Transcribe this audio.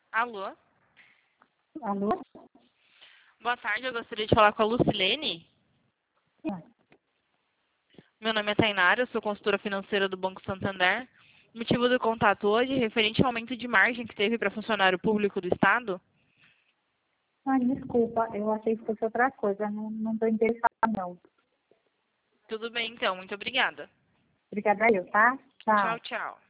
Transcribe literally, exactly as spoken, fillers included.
Alô? Alô? Boa tarde, eu gostaria de falar com a Lucilene. Sim. Meu nome é Tainara, eu sou consultora financeira do Banco Santander. O motivo do contato hoje é referente ao aumento de margem que teve para funcionário público do Estado. Ah, desculpa, eu achei que fosse outra coisa, não estou interessada não. Tudo bem, então. Muito obrigada. Obrigada eu, tá? Tchau. Tchau, tchau.